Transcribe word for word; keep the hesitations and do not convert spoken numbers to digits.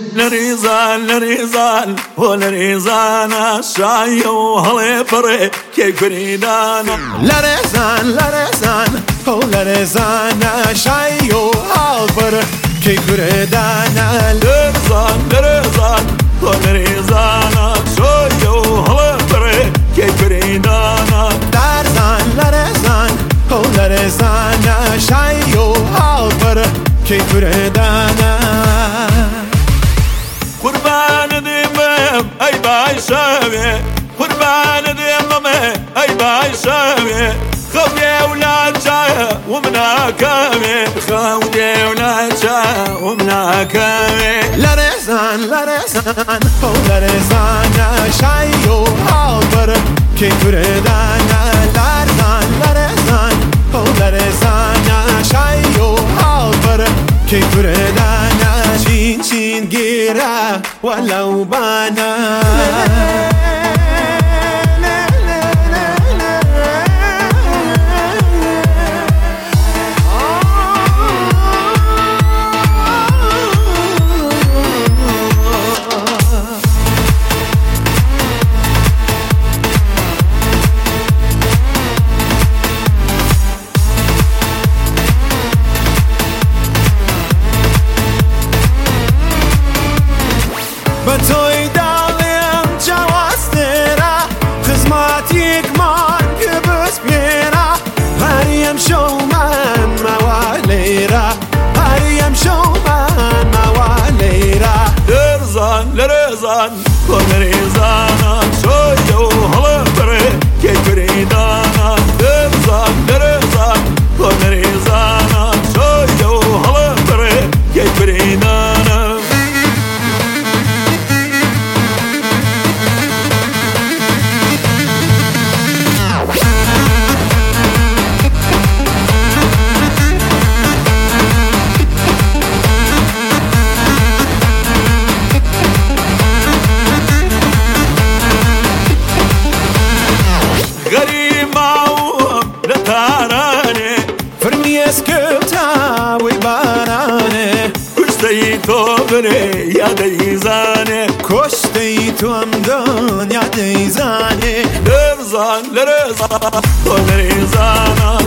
لريزان لريزان ولريزان الشاي وهلي فري كي فريدانا لريزان لريزان ولريزان الشاي وهلي فري كي فريدانا لريزان لريزان ولريزان الشاي وهلي فري كي فريدانا لريزان لريزان ولريزان الشاي وهلي فري كي فريدانا قربان ديمم اي باي شاوي قربان ديمم اي باي شاوي خودي ولا جاي ومنا كامي خودي ولا جاي ومنا كامي لريزان لريزان ولريزان الشاي وهلي فري كي فريدانا لريزان لريزان ولريزان الشاي وهلي فري كي فريدانا شين شين جيرا ولو بانا بتوی دالیم جواسترا خدماتیک من که بس بیرا هریم شو من موالیرا هریم شو من موالیرا لرزان لرزان ولرزان شوي وهلا فري كي فريدانا لرزان لرزان ولرزان شوي وهلا فري كي فريدانا اسكتا وبارانه كشتي توبري يا ديزاني كشتي تومدان يا ديزاني لرزان لرزان ولرزان